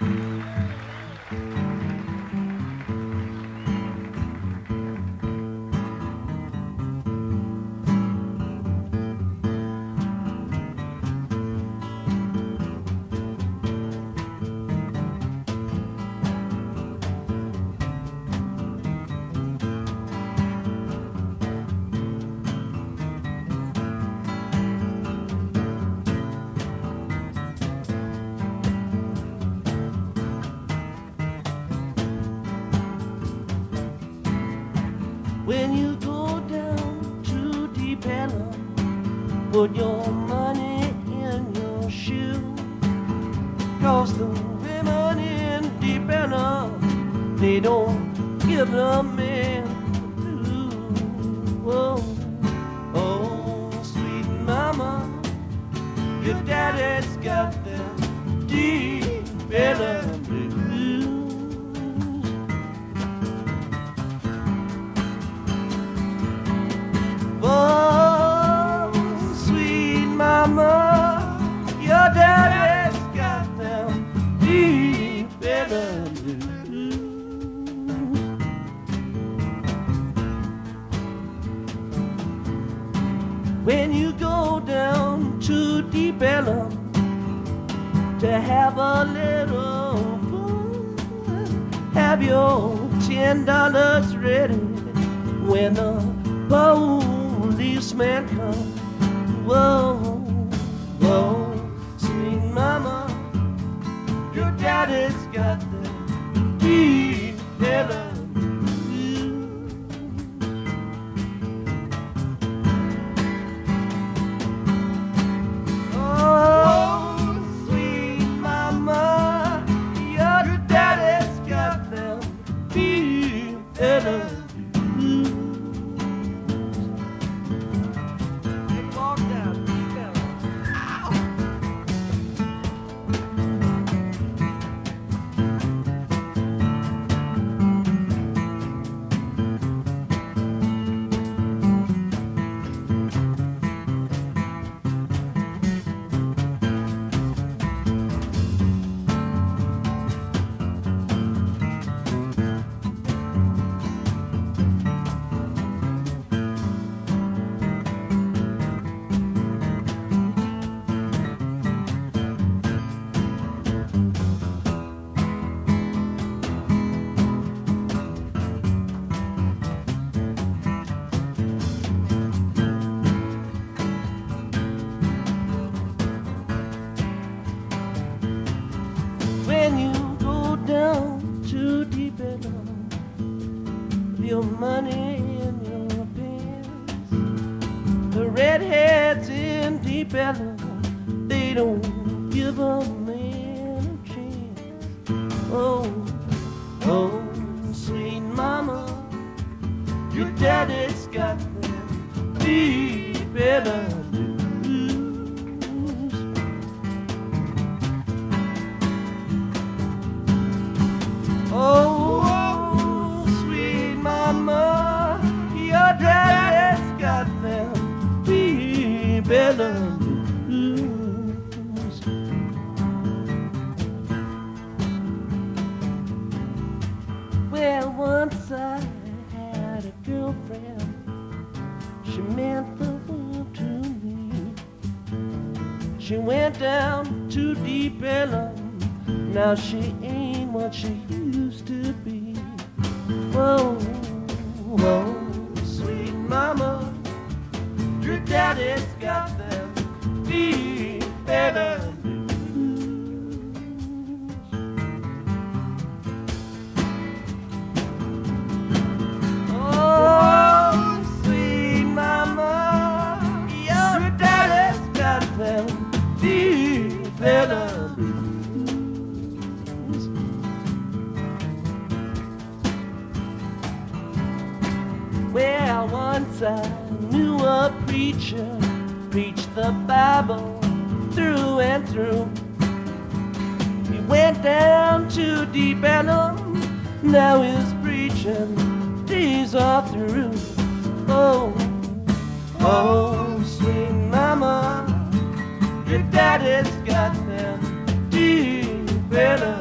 When you go down to Deep Ellum, put your money in your shoe. 'Cause the women in Deep Ellum, they don't give the men blue. Oh, oh, sweet mama, your daddy's got them Deep Ellum blues. Oh, sweet mama, your daddy's got them Deep Ellum blues. When you go down to Deep Ellum to have a little fun, have your $10 ready when the policeman comes. Whoa, whoa, sweet mama, your daddy's got the Deep Ellum blues. Oh, sweet mama, your daddy's got them Deep Ellum. When you go down to Deep Ellum, your money in your pants. The redheads in Deep Ellum, they don't give a man a chance. Oh, oh, sweet mama, your daddy's got them Deep Ellum. Oh, sweet mama, your daddy's got them Deep Ellum blues. Well, once I had a girlfriend, she meant the world to me. She went down to Deep Ellum, now she ain't what she used to be. Whoa, whoa, sweet mama, your daddy's got them Deep Ellum blues. Oh, sweet mama, your daddy's got them Deep Ellum blues. Well, once I knew a preacher preached the Bible through and through. He went down to Deep Ellum, now his preaching days are through. Oh, oh, sweet mama, your daddy's got them Deep Ellum.